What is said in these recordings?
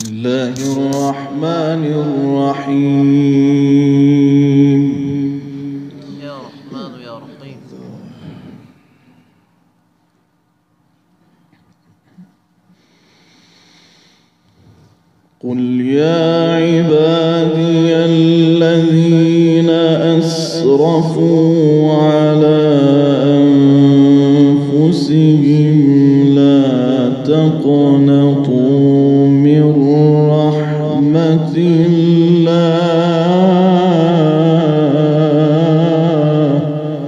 الله الرحمن الرحيم. يا رحمن يا رحيم. قل يا عبادي الذين أسرفوا على أنفسهم لا تقنطوا من رحمة الله.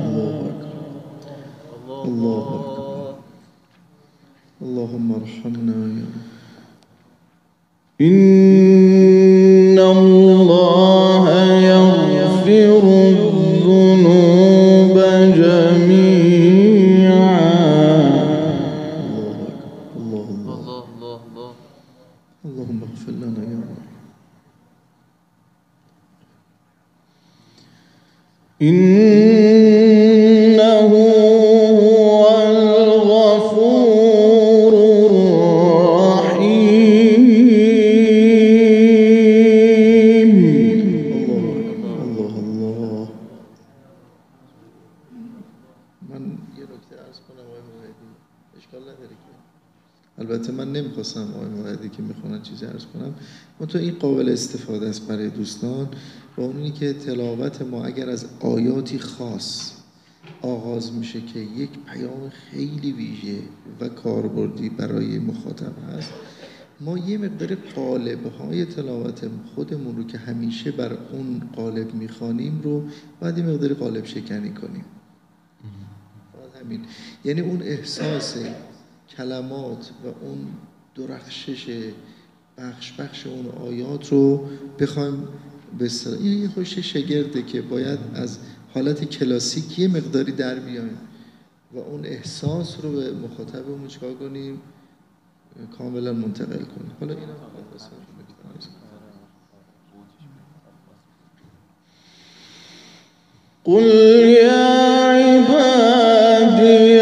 الله أكبر. اللهم ارحمنا يا رب. إن الله يغفر الذنوب جميعا. الله أكبر. الله الله الله. اللهم اغفر لنا يا رب. إنه هو الغفور الرحيم. الله الله. من یه نکته عرض کنم آقای موحدی، اشکال نداره که البته من نمیخواستم آقای موحدی که میخونن چیزی عرض کنم، منتها این قابل استفاده است برای دوستان، و اونی که تلاوت ما اگر از آیاتی خاص آغاز میشه که یک پیام خیلی ویژه و کاربردی برای مخاطب هست، ما یه مقدار قالب‌های تلاوت خودمون رو که همیشه بر اون قالب میخوانیم رو باید یه مقدار قالب شکنی کنیم. همین، یعنی اون احساس کلمات و اون درخشش بخش اون آیات رو بخوایم به اصطلاح، این یه خوش شگرده که باید از حالت کلاسیک یه مقداری در بیایم و اون احساس رو به مخاطبمون چیکار کنیم؟ کاملا منتقل کنیم. حالا اینا قل يا عبادي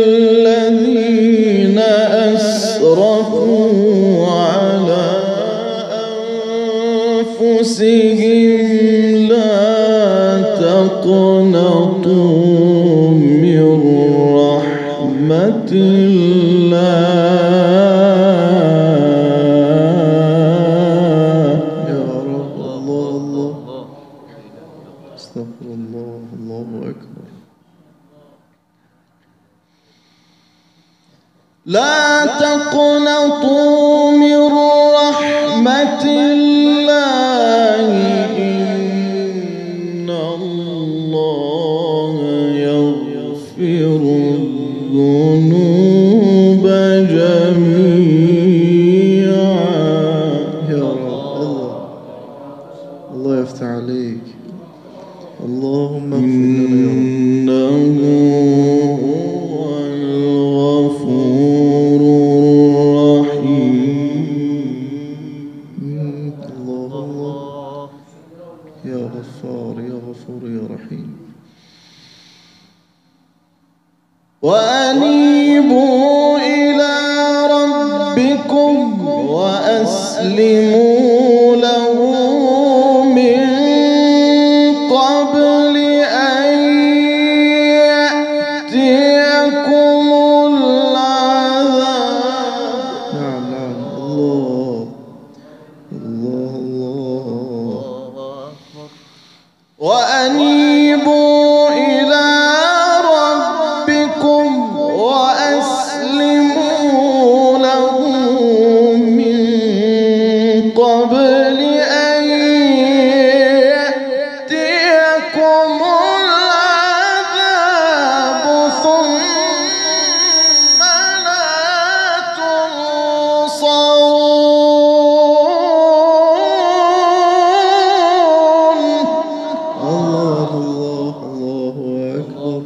الذين أسرفوا على أنفسهم لا تقنطوا من رحمة الله. يا رب. الله استغفر الله. الله أكبر. لا تقنطوا من رحمة الله إن الله يغفر الذنوب جميعا. يا رب. الله يفتح عليك. اللهم اغفر لنا يا رب. إنه هو الغفور الرحيم. الله يا غفار يا غفور يا رحيم. وأنيبوا إلى ربكم وأسلموا له من قبل أن يأتيكم العذاب. نعم الله الله الله. وأنيبوا إلى ربكم وأسلموا له من قبل أن يأتيكم العذاب ثم لا تنصرون. الله الله أكبر.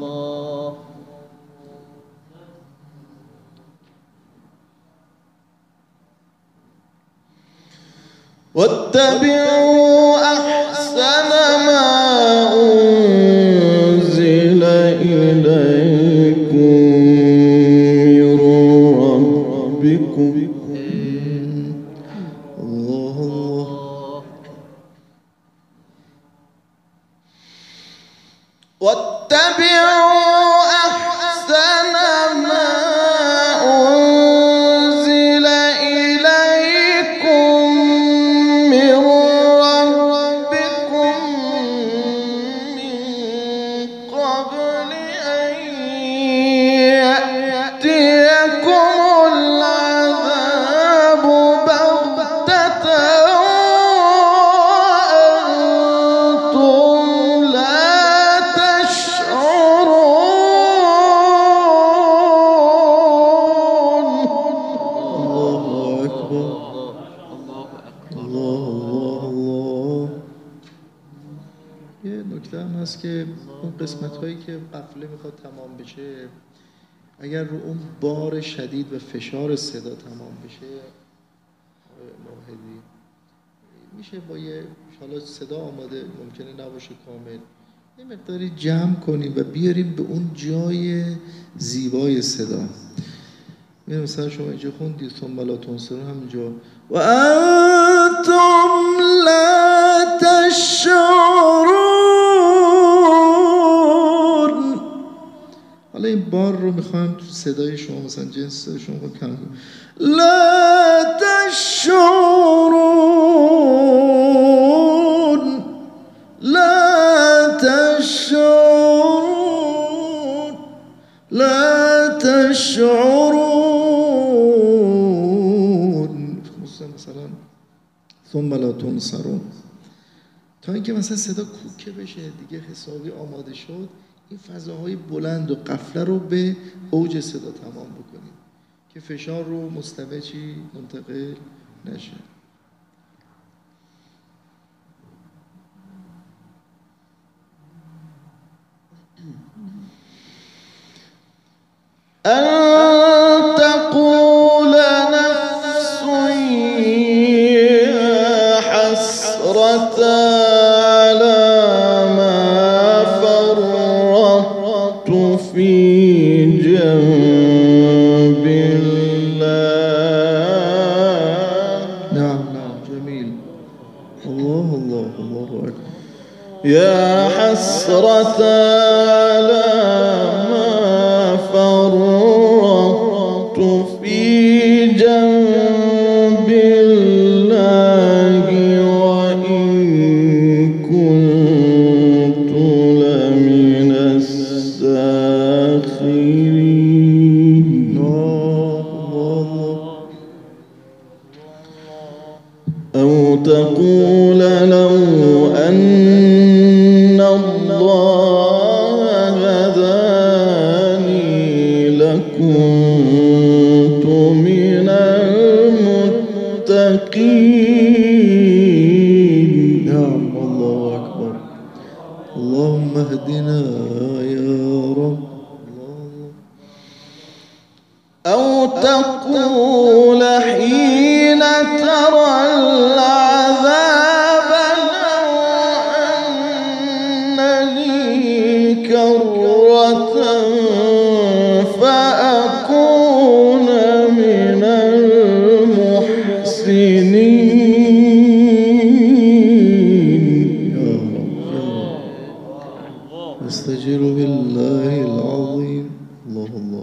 واتبعوا أحسن ما أنزل إليكم من ربكم. اون قسمت هایی که قفله میخواد تمام بشه اگر رو اون بار شدید و فشار صدا تمام بشه موحدی میشه با یه حالا صدا آماده ممکنه نباشه کامل یه مقداری جمع کنیم و بیاریم به اون جای زیبای صدا. مثلا شما اینجا خوندید ثم لا تنصرون همینجا و انتم لا تشعرون. حالا این بار رو میخوایم تو صدای شما مثلا جنس صدای شما کم کنیم لا تشعرون لا تشعرون لا تشعرون مثلا ثم لا تنصرون تا اینکه مثلا صدا کوکه بشه دیگه حسابی آماده شد این فضاهای بلند و قفله رو به اوج صدا تمام بکنیم که فشار رو مستمع چی منتقل نشه. أن تقول نفس يا حسرة على ما فرطت في جنب الله. نعم جميل. الله أكبر. يا حسرة على ما فرطت في جنب الله وإن كنت لمن الساخرين. أو تقول لو أن الله هداني لكنت من المتقين. نعم الله أكبر. اللهم اهدنا يا رب. أو تقول حين ترى العذاب لو أن لي كرة فأكون من المحسنين. يا رب استجير بالله العظيم. الله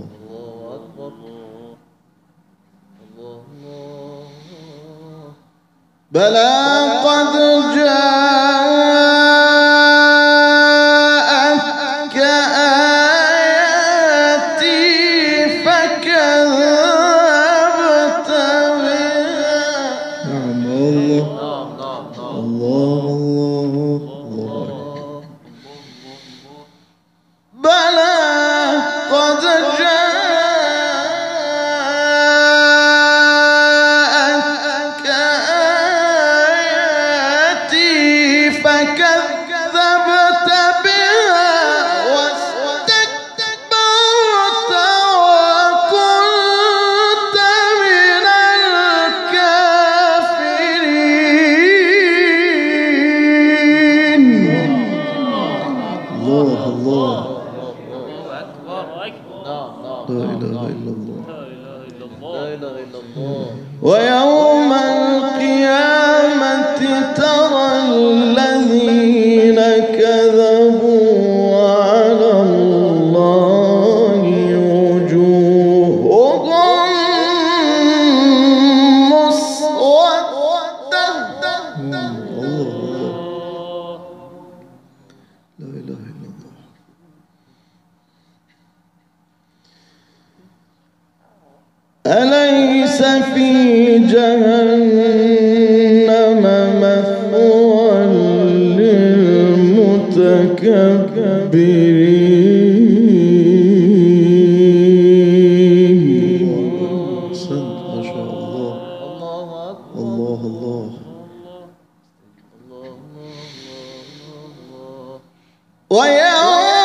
بلى قد جاءتك آياتي فكذبت بها. نعم الله بلى قد جاءتك آياتي فكذبت بها واستكبرت وكنت من الكافرين. الله أكبر. لا إله إلا الله. لا إله إلا الله. ويوم القيامة ترى الذين كذبوا على الله وجوههم مسودة. الله لا إله إلا الله. أليس في جهنم مثوى للمتكبرين. أحسنت ما شاء الله. الله أكبر. الله الله. ويوم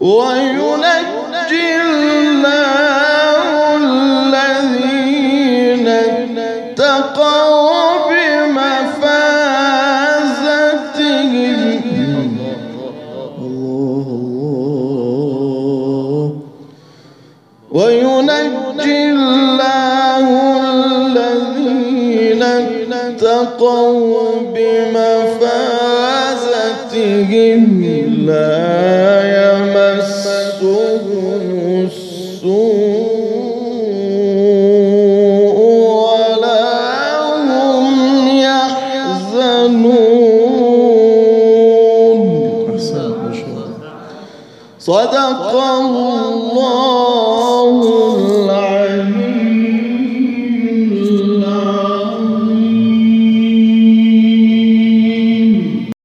وينجي الله الذين اتقوا بمفازتهم وينجي الله الذين اتقوا بمفازتهم لا يمسهم السوء ولا هم يحزنون. صدق الله